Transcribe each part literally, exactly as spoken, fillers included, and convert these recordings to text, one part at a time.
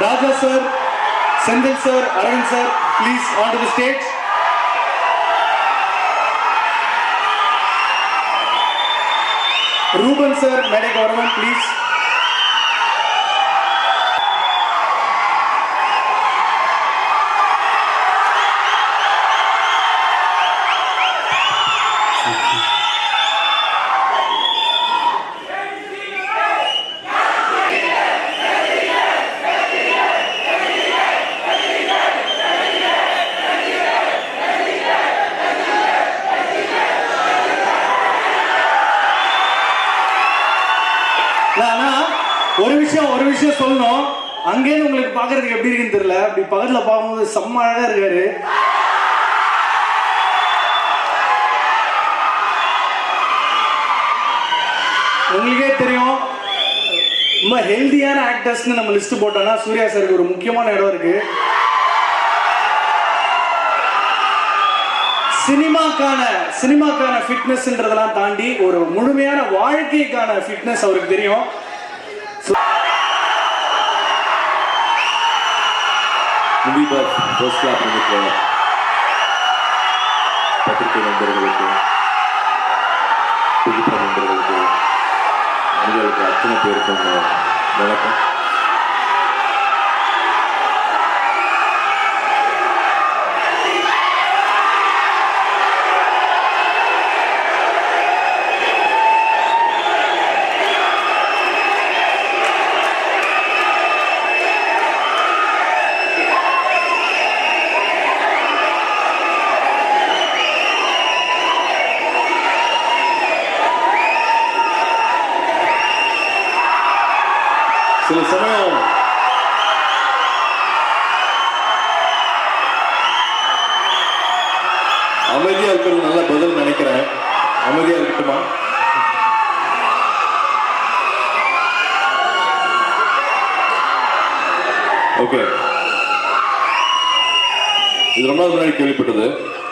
Raja sir, Sendil sir, Arvind sir, please onto the stage. Ruben sir, Mede Government, please. ஒரு விஷயம் ஒரு விஷயம் சொல்லணும். அங்கே உங்களுக்கு பாக்குறதுக்கு எப்படி இருக்குன்னு தெரியல, அப்படி பக்கத்துல பார்க்கும்போது செம்ம அழகா இருக்காரு. உங்களுக்கே தெரியும், ரொம்ப ஹெல்தியான ஆக்டர்ஸ்னு நம்ம லிஸ்ட் போட்டோம்னா சூர்யா சாருக்கு ஒரு முக்கியமான இடம் இருக்கு. சினிமாக்கான சினிமாக்கான ஃபிட்னஸ்ன்றதெல்லாம் தாண்டி ஒரு முழுமையான வாழ்க்கைக்கான ஃபிட்னஸ் அவருக்கு தெரியும். பத்திரிகை நண்பர்களுக்கு, புதுப்ப நண்பர்களுக்கு, உங்களுக்கு அத்தனை பேருக்கும் வணக்கம். சில சமயம் அமைதியா இருக்கிறது நல்ல பதில் நினைக்கிறேன். அமைதியா இருக்கட்டுமா? ஓகே, இது ரொம்ப நாள் முன்னாடி கேள்விப்பட்டது.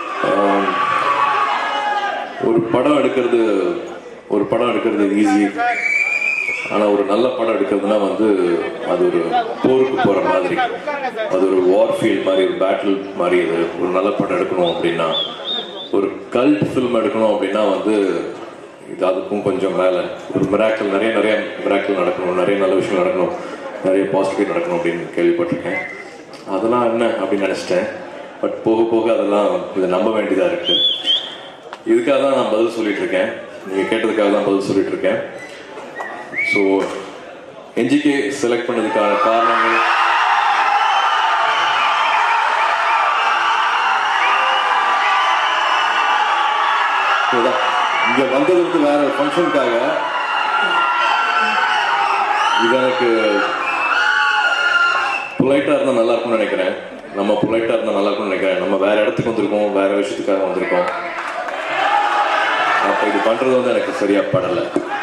ஒரு படம் எடுக்கிறது ஒரு படம் எடுக்கிறது ஈஸி, ஆனால் ஒரு நல்ல படம் எடுக்கிறதுனா வந்து அது ஒரு போருக்கு போகிற மாதிரி, அது ஒரு வார் ஃபீல்ட் மாதிரி, ஒரு பேட்டில் மாதிரி. அது ஒரு நல்ல படம் எடுக்கணும் அப்படின்னா, ஒரு கல்ட் ஃபில்ம் எடுக்கணும் அப்படின்னா வந்து இது அதுக்கும் கொஞ்சம் மேலே ஒரு மிராக்கிள், நிறைய நிறைய மிராக்கிள் நடக்கணும், நிறைய நல்ல விஷயம் நடக்கணும், நிறைய பாசிட்டிவ் நடக்கணும் அப்படின்னு கேள்விப்பட்டிருக்கேன். அதெல்லாம் என்ன அப்படின்னு நினச்சிட்டேன். பட் போக போக அதெல்லாம் இதை நம்ப வேண்டியதாக இருக்குது. இதுக்காக தான் நான் பதில் சொல்லிட்டு இருக்கேன். நீங்கள் கேட்டதுக்காக தான் பதில் சொல்லிட்டு இருக்கேன். ஸோ என்ஜிகே செலக்ட் பண்ணதுக்கான காரணங்கள் இங்க வந்தது வந்து வேற ஃபங்க்ஷனுக்காக. இது எனக்கு பொலைட்டா இருந்தா நல்லா இருக்கும்னு நினைக்கிறேன். நம்ம பொலைட்டா இருந்தா நல்லா இருக்கும்னு நினைக்கிறேன். நம்ம வேற இடத்துக்கு வந்திருக்கோம், வேற விஷயத்துக்காக வந்திருக்கோம். அப்ப இது பண்றது வந்து எனக்கு சரியா படலை.